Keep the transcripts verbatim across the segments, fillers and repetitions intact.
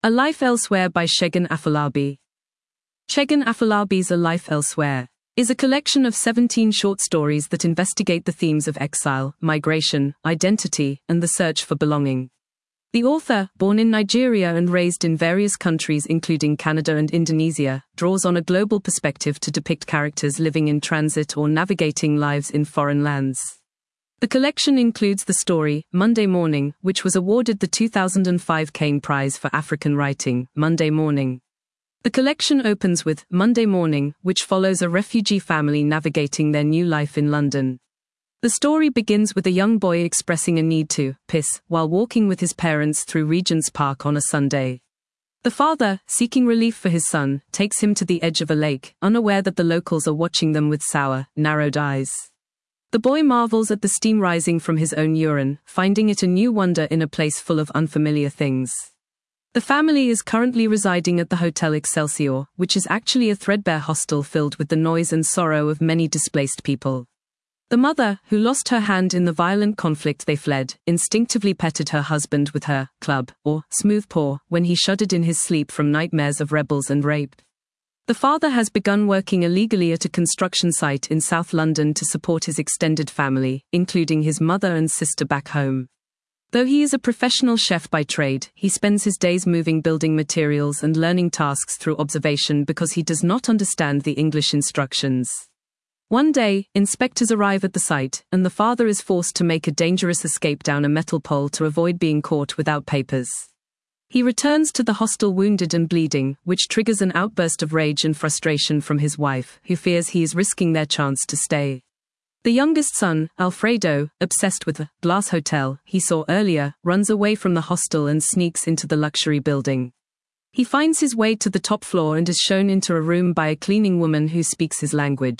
A Life Elsewhere by Segun Afolabi. Segun Afolabi's A Life Elsewhere is a collection of seventeen short stories that investigate the themes of exile, migration, identity, and the search for belonging. The author, born in Nigeria and raised in various countries including Canada and Indonesia, draws on a global perspective to depict characters living in transit or navigating lives in foreign lands. The collection includes the story, Monday Morning, which was awarded the two thousand five Caine Prize for African Writing, Monday Morning. The collection opens with Monday Morning, which follows a refugee family navigating their new life in London. The story begins with a young boy expressing a need to piss while walking with his parents through Regent's Park on a Sunday. The father, seeking relief for his son, takes him to the edge of a lake, unaware that the locals are watching them with sour, narrowed eyes. The boy marvels at the steam rising from his own urine, finding it a new wonder in a place full of unfamiliar things. The family is currently residing at the Hotel Excelsior, which is actually a threadbare hostel filled with the noise and sorrow of many displaced people. The mother, who lost her hand in the violent conflict they fled, instinctively petted her husband with her club, or smooth paw, when he shuddered in his sleep from nightmares of rebels and rape. The father has begun working illegally at a construction site in South London to support his extended family, including his mother and sister back home. Though he is a professional chef by trade, he spends his days moving building materials and learning tasks through observation because he does not understand the English instructions. One day, inspectors arrive at the site, and the father is forced to make a dangerous escape down a metal pole to avoid being caught without papers. He returns to the hostel wounded and bleeding, which triggers an outburst of rage and frustration from his wife, who fears he is risking their chance to stay. The youngest son, Alfredo, obsessed with the glass hotel he saw earlier, runs away from the hostel and sneaks into the luxury building. He finds his way to the top floor and is shown into a room by a cleaning woman who speaks his language.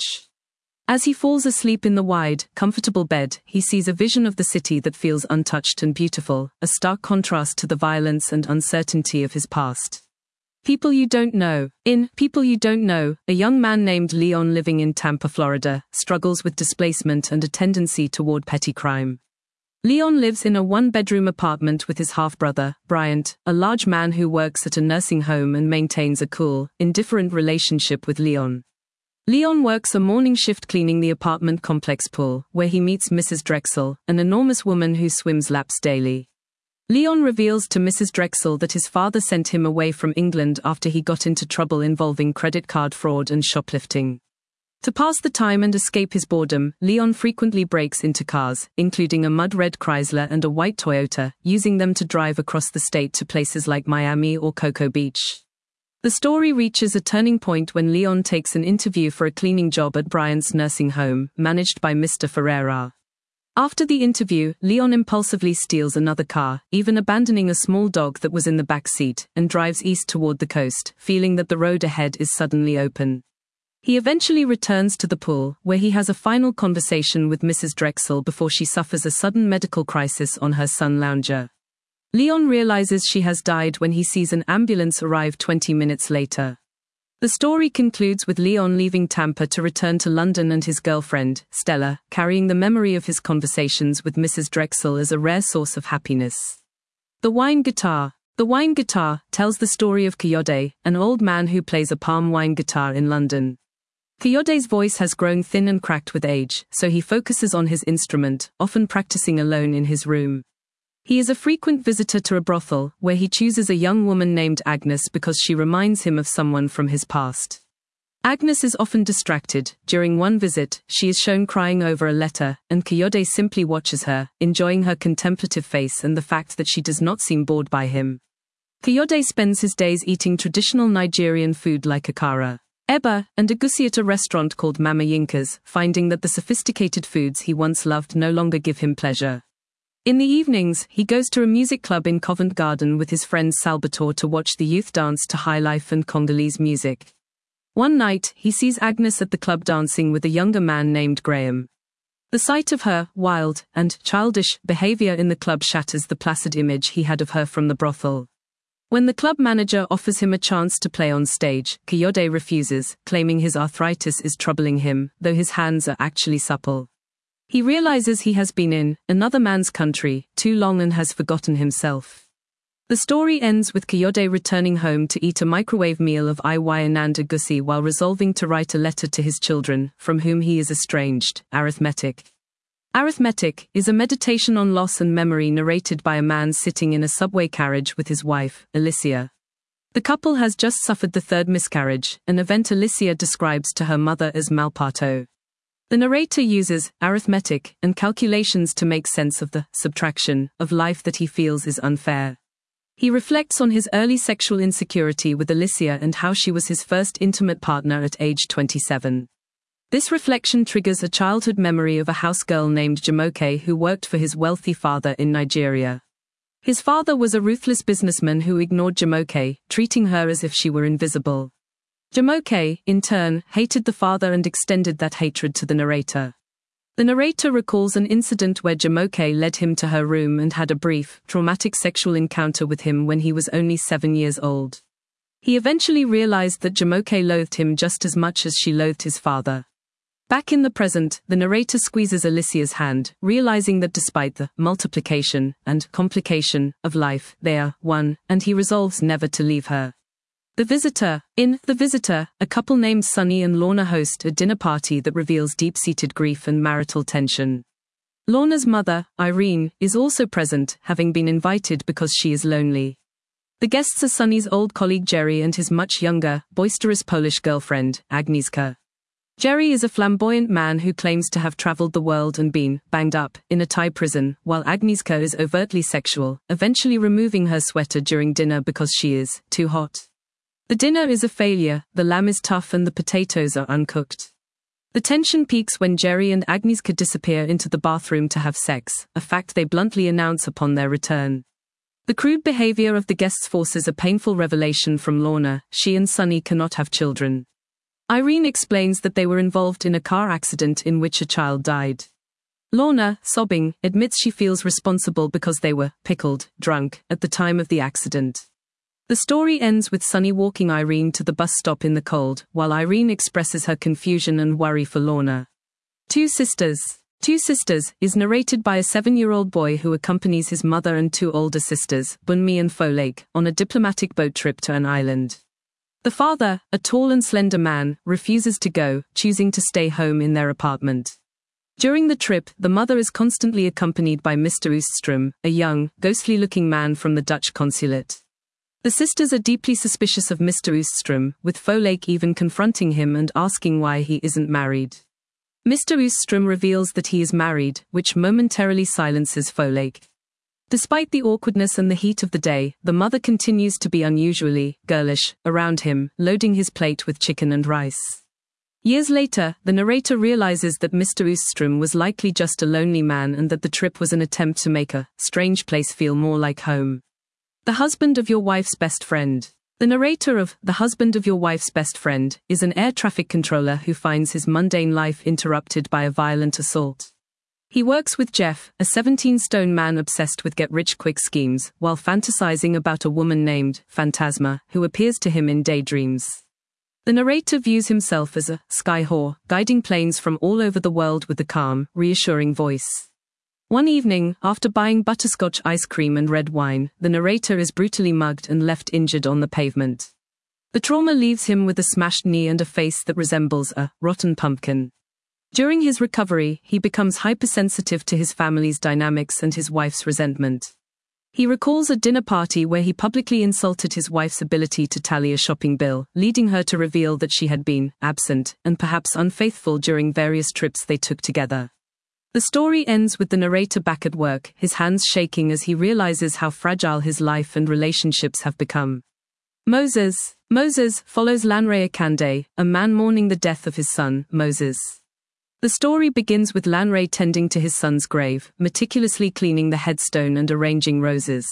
As he falls asleep in the wide, comfortable bed, he sees a vision of the city that feels untouched and beautiful, a stark contrast to the violence and uncertainty of his past. People You Don't Know. In People You Don't Know, a young man named Leon living in Tampa, Florida, struggles with displacement and a tendency toward petty crime. Leon lives in a one-bedroom apartment with his half-brother, Bryant, a large man who works at a nursing home and maintains a cool, indifferent relationship with Leon. Leon works a morning shift cleaning the apartment complex pool, where he meets Missus Drexel, an enormous woman who swims laps daily. Leon reveals to Missus Drexel that his father sent him away from England after he got into trouble involving credit card fraud and shoplifting. To pass the time and escape his boredom, Leon frequently breaks into cars, including a mud-red Chrysler and a white Toyota, using them to drive across the state to places like Miami or Cocoa Beach. The story reaches a turning point when Leon takes an interview for a cleaning job at Bryant's nursing home, managed by Mister Ferreira. After the interview, Leon impulsively steals another car, even abandoning a small dog that was in the back seat, and drives east toward the coast, feeling that the road ahead is suddenly open. He eventually returns to the pool, where he has a final conversation with Missus Drexel before she suffers a sudden medical crisis on her son Lounger. Leon realizes she has died when he sees an ambulance arrive twenty minutes later. The story concludes with Leon leaving Tampa to return to London and his girlfriend, Stella, carrying the memory of his conversations with Missus Drexel as a rare source of happiness. The Wine Guitar. The Wine Guitar tells the story of Kayode, an old man who plays a palm wine guitar in London. Kayode's voice has grown thin and cracked with age, so he focuses on his instrument, often practicing alone in his room. He is a frequent visitor to a brothel, where he chooses a young woman named Agnes because she reminds him of someone from his past. Agnes is often distracted. During one visit, she is shown crying over a letter, and Kayode simply watches her, enjoying her contemplative face and the fact that she does not seem bored by him. Kayode spends his days eating traditional Nigerian food like akara, eba, and egusi at a restaurant called Mama Yinka's, finding that the sophisticated foods he once loved no longer give him pleasure. In the evenings, he goes to a music club in Covent Garden with his friend Salvatore to watch the youth dance to high life and Congolese music. One night, he sees Agnes at the club dancing with a younger man named Graham. The sight of her wild and childish behavior in the club shatters the placid image he had of her from the brothel. When the club manager offers him a chance to play on stage, Kayode refuses, claiming his arthritis is troubling him, though his hands are actually supple. He realizes he has been in another man's country too long and has forgotten himself. The story ends with Kayode returning home to eat a microwave meal of Iwayanand Agusi while resolving to write a letter to his children, from whom he is estranged. Arithmetic. Arithmetic is a meditation on loss and memory narrated by a man sitting in a subway carriage with his wife, Alicia. The couple has just suffered the third miscarriage, an event Alicia describes to her mother as malparto. The narrator uses arithmetic and calculations to make sense of the subtraction of life that he feels is unfair. He reflects on his early sexual insecurity with Alicia and how she was his first intimate partner at age twenty-seven. This reflection triggers a childhood memory of a house girl named Jumoke who worked for his wealthy father in Nigeria. His father was a ruthless businessman who ignored Jumoke, treating her as if she were invisible. Jumoke, in turn, hated the father and extended that hatred to the narrator. The narrator recalls an incident where Jumoke led him to her room and had a brief, traumatic sexual encounter with him when he was only seven years old. He eventually realized that Jumoke loathed him just as much as she loathed his father. Back in the present, the narrator squeezes Alicia's hand, realizing that despite the multiplication and complication of life, they are one, and he resolves never to leave her. The Visitor. In The Visitor, a couple named Sunny and Lorna host a dinner party that reveals deep-seated grief and marital tension. Lorna's mother, Irene, is also present, having been invited because she is lonely. The guests are Sunny's old colleague Jerry and his much younger, boisterous Polish girlfriend, Agnieszka. Jerry is a flamboyant man who claims to have traveled the world and been banged up in a Thai prison, while Agnieszka is overtly sexual, eventually removing her sweater during dinner because she is too hot. The dinner is a failure, the lamb is tough and the potatoes are uncooked. The tension peaks when Jerry and Agnieszka disappear into the bathroom to have sex, a fact they bluntly announce upon their return. The crude behavior of the guests forces a painful revelation from Lorna: she and Sunny cannot have children. Irene explains that they were involved in a car accident in which a child died. Lorna, sobbing, admits she feels responsible because they were pickled, drunk, at the time of the accident. The story ends with Sunny walking Irene to the bus stop in the cold, while Irene expresses her confusion and worry for Lorna. Two Sisters. Two Sisters is narrated by a seven-year-old boy who accompanies his mother and two older sisters, Bunmi and Folake, on a diplomatic boat trip to an island. The father, a tall and slender man, refuses to go, choosing to stay home in their apartment. During the trip, the mother is constantly accompanied by Mister Oostrom, a young, ghostly-looking man from the Dutch consulate. The sisters are deeply suspicious of Mister Oostrom, with Folake even confronting him and asking why he isn't married. Mister Oostrom reveals that he is married, which momentarily silences Folake. Despite the awkwardness and the heat of the day, the mother continues to be unusually girlish around him, loading his plate with chicken and rice. Years later, the narrator realizes that Mister Oostrom was likely just a lonely man and that the trip was an attempt to make a strange place feel more like home. The Husband of Your Wife's Best Friend. The narrator of The Husband of Your Wife's Best Friend is an air traffic controller who finds his mundane life interrupted by a violent assault. He works with Jeff, a seventeen-stone man obsessed with get-rich-quick schemes, while fantasizing about a woman named Phantasma, who appears to him in daydreams. The narrator views himself as a sky whore, guiding planes from all over the world with a calm, reassuring voice. One evening, after buying butterscotch ice cream and red wine, the narrator is brutally mugged and left injured on the pavement. The trauma leaves him with a smashed knee and a face that resembles a rotten pumpkin. During his recovery, he becomes hypersensitive to his family's dynamics and his wife's resentment. He recalls a dinner party where he publicly insulted his wife's ability to tally a shopping bill, leading her to reveal that she had been absent and perhaps unfaithful during various trips they took together. The story ends with the narrator back at work, his hands shaking as he realizes how fragile his life and relationships have become. Moses. Moses follows Lanre Akande, a man mourning the death of his son, Moses. The story begins with Lanre tending to his son's grave, meticulously cleaning the headstone and arranging roses.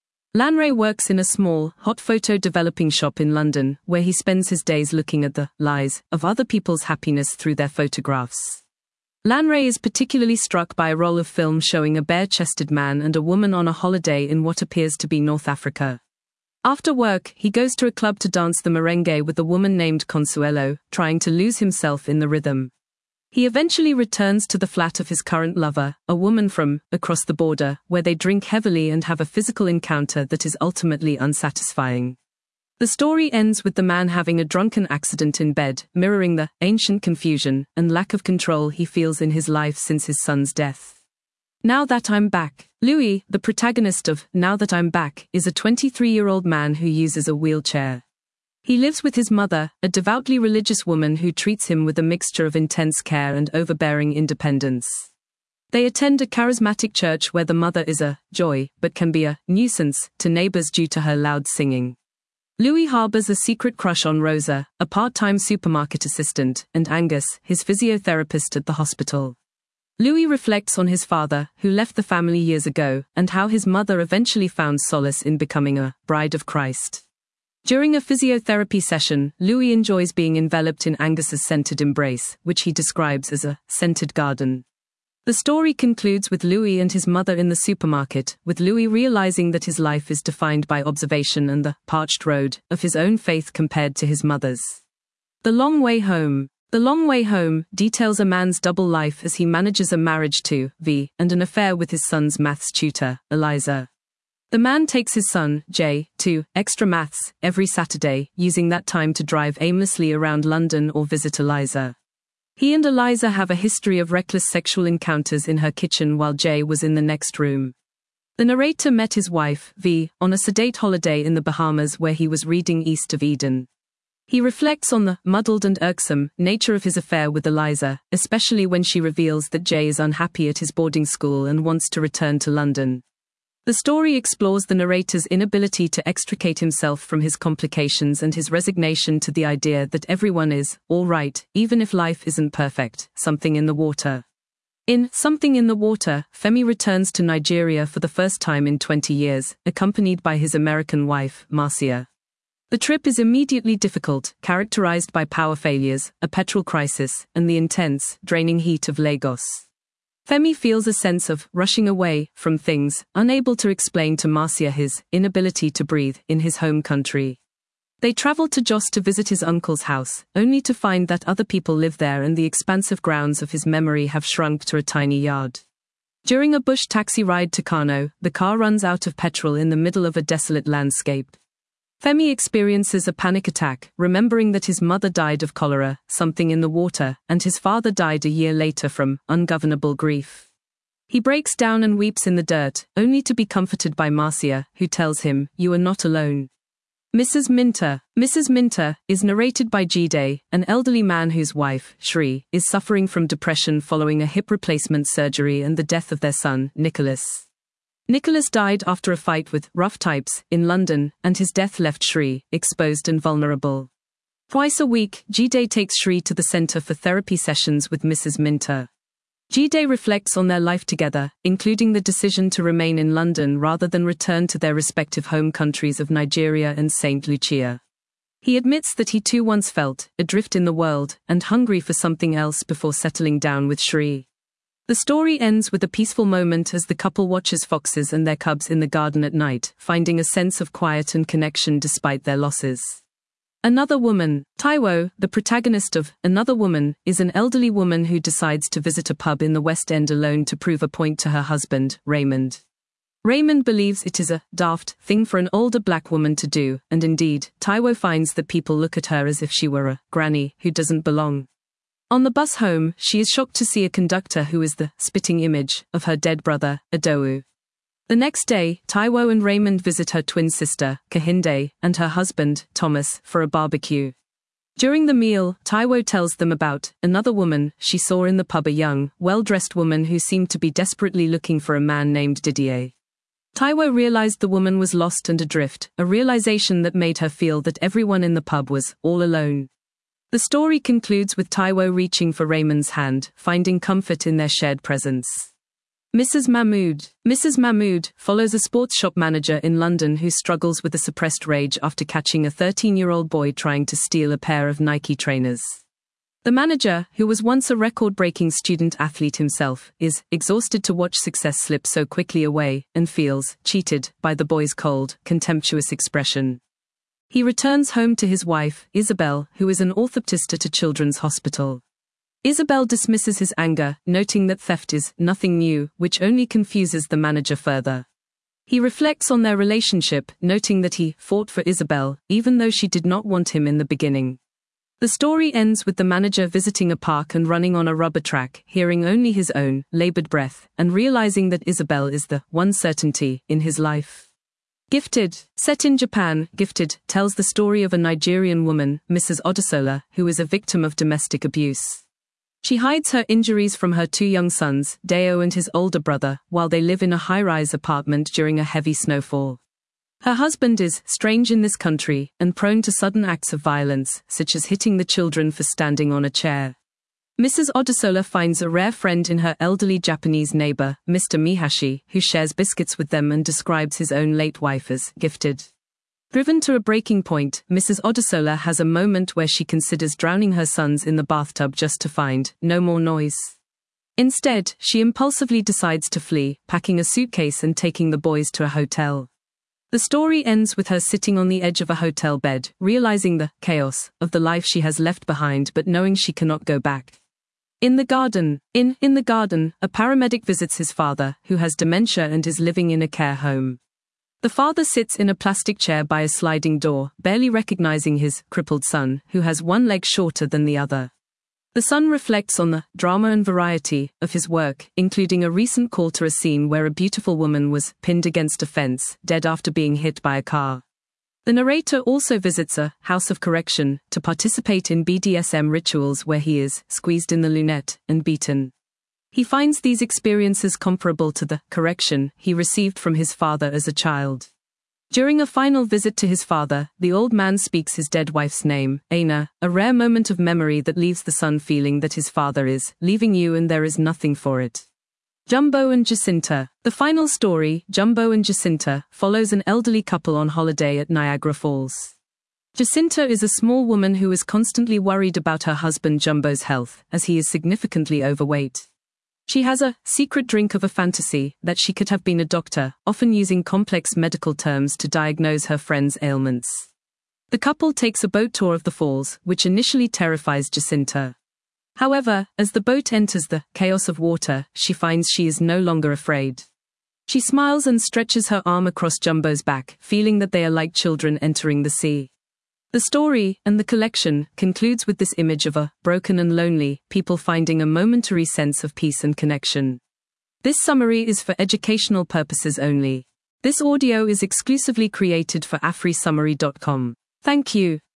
Lanre works in a small, hot photo developing shop in London, where he spends his days looking at the lies of other people's happiness through their photographs. Lanre is particularly struck by a roll of film showing a bare-chested man and a woman on a holiday in what appears to be North Africa. After work, he goes to a club to dance the merengue with a woman named Consuelo, trying to lose himself in the rhythm. He eventually returns to the flat of his current lover, a woman from across the border, where they drink heavily and have a physical encounter that is ultimately unsatisfying. The story ends with the man having a drunken accident in bed, mirroring the ancient confusion and lack of control he feels in his life since his son's death. Now That I'm Back. Louis, the protagonist of Now That I'm Back, is a twenty-three-year-old man who uses a wheelchair. He lives with his mother, a devoutly religious woman who treats him with a mixture of intense care and overbearing independence. They attend a charismatic church where the mother is a joy, but can be a nuisance to neighbors due to her loud singing. Louis harbors a secret crush on Rosa, a part-time supermarket assistant, and Angus, his physiotherapist at the hospital. Louis reflects on his father, who left the family years ago, and how his mother eventually found solace in becoming a bride of Christ. During a physiotherapy session, Louis enjoys being enveloped in Angus's scented embrace, which he describes as a scented garden. The story concludes with Louis and his mother in the supermarket, with Louis realizing that his life is defined by observation and the parched road of his own faith compared to his mother's. The Long Way Home. The Long Way Home details a man's double life as he manages a marriage to V and an affair with his son's maths tutor, Eliza. The man takes his son, Jay, to extra maths every Saturday, using that time to drive aimlessly around London or visit Eliza. He and Eliza have a history of reckless sexual encounters in her kitchen while Jay was in the next room. The narrator met his wife, V, on a sedate holiday in the Bahamas where he was reading East of Eden. He reflects on the muddled and irksome nature of his affair with Eliza, especially when she reveals that Jay is unhappy at his boarding school and wants to return to London. The story explores the narrator's inability to extricate himself from his complications and his resignation to the idea that everyone is all right, even if life isn't perfect. Something in the Water. In Something in the Water, Femi returns to Nigeria for the first time in twenty years, accompanied by his American wife, Marcia. The trip is immediately difficult, characterized by power failures, a petrol crisis, and the intense, draining heat of Lagos. Femi feels a sense of rushing away from things, unable to explain to Marcia his inability to breathe in his home country. They travel to Jos to visit his uncle's house, only to find that other people live there and the expansive grounds of his memory have shrunk to a tiny yard. During a bush taxi ride to Kano, the car runs out of petrol in the middle of a desolate landscape. Femi experiences a panic attack, remembering that his mother died of cholera, something in the water, and his father died a year later from ungovernable grief. He breaks down and weeps in the dirt, only to be comforted by Marcia, who tells him, "You are not alone." Missus Minter. Missus Minter is narrated by Jide, an elderly man whose wife, Shri, is suffering from depression following a hip replacement surgery and the death of their son, Nicholas. Nicholas died after a fight with rough types in London, and his death left Shri exposed and vulnerable. Twice a week, Jide takes Shri to the centre for therapy sessions with Missus Minter. Jide reflects on their life together, including the decision to remain in London rather than return to their respective home countries of Nigeria and Saint Lucia. He admits that he too once felt adrift in the world and hungry for something else before settling down with Shri. The story ends with a peaceful moment as the couple watches foxes and their cubs in the garden at night, finding a sense of quiet and connection despite their losses. Another Woman. Taiwo, the protagonist of Another Woman, is an elderly woman who decides to visit a pub in the West End alone to prove a point to her husband, Raymond. Raymond believes it is a daft thing for an older black woman to do, and indeed, Taiwo finds that people look at her as if she were a granny who doesn't belong. On the bus home, she is shocked to see a conductor who is the spitting image of her dead brother, Adowu. The next day, Taiwo and Raymond visit her twin sister, Kehinde, and her husband, Thomas, for a barbecue. During the meal, Taiwo tells them about another woman she saw in the pub, a young, well-dressed woman who seemed to be desperately looking for a man named Didier. Taiwo realized the woman was lost and adrift, a realization that made her feel that everyone in the pub was all alone. The story concludes with Taiwo reaching for Raymond's hand, finding comfort in their shared presence. Missus Mahmood. Missus Mahmood follows a sports shop manager in London who struggles with a suppressed rage after catching a thirteen-year-old boy trying to steal a pair of Nike trainers. The manager, who was once a record-breaking student-athlete himself, is exhausted to watch success slip so quickly away and feels cheated by the boy's cold, contemptuous expression. He returns home to his wife, Isabel, who is an orthoptist at a children's hospital. Isabel dismisses his anger, noting that theft is nothing new, which only confuses the manager further. He reflects on their relationship, noting that he fought for Isabel, even though she did not want him in the beginning. The story ends with the manager visiting a park and running on a rubber track, hearing only his own labored breath, and realizing that Isabel is the one certainty in his life. Gifted, set in Japan, Gifted tells the story of a Nigerian woman, Missus Odusola, who is a victim of domestic abuse. She hides her injuries from her two young sons, Deo and his older brother, while they live in a high-rise apartment during a heavy snowfall. Her husband is strange in this country and prone to sudden acts of violence, such as hitting the children for standing on a chair. Missus Odusola finds a rare friend in her elderly Japanese neighbor, Mister Mihashi, who shares biscuits with them and describes his own late wife as gifted. Driven to a breaking point, Missus Odusola has a moment where she considers drowning her sons in the bathtub just to find no more noise. Instead, she impulsively decides to flee, packing a suitcase and taking the boys to a hotel. The story ends with her sitting on the edge of a hotel bed, realizing the chaos of the life she has left behind but knowing she cannot go back. In the garden, in, in the garden, a paramedic visits his father, who has dementia and is living in a care home. The father sits in a plastic chair by a sliding door, barely recognizing his crippled son, who has one leg shorter than the other. The son reflects on the drama and variety of his work, including a recent call to a scene where a beautiful woman was pinned against a fence, dead after being hit by a car. The narrator also visits a house of correction to participate in B D S M rituals where he is squeezed in the lunette and beaten. He finds these experiences comparable to the correction he received from his father as a child. During a final visit to his father, the old man speaks his dead wife's name, Aina, a rare moment of memory that leaves the son feeling that his father is leaving you and there is nothing for it. Jumbo and Jacinta. The final story, Jumbo and Jacinta, follows an elderly couple on holiday at Niagara Falls. Jacinta is a small woman who is constantly worried about her husband Jumbo's health, as he is significantly overweight. She has a secret drink of a fantasy that she could have been a doctor, often using complex medical terms to diagnose her friend's ailments. The couple takes a boat tour of the falls, which initially terrifies Jacinta. However, as the boat enters the chaos of water, she finds she is no longer afraid. She smiles and stretches her arm across Jumbo's back, feeling that they are like children entering the sea. The story, and the collection, concludes with this image of a broken and lonely people finding a momentary sense of peace and connection. This summary is for educational purposes only. This audio is exclusively created for afri summary dot com. Thank you.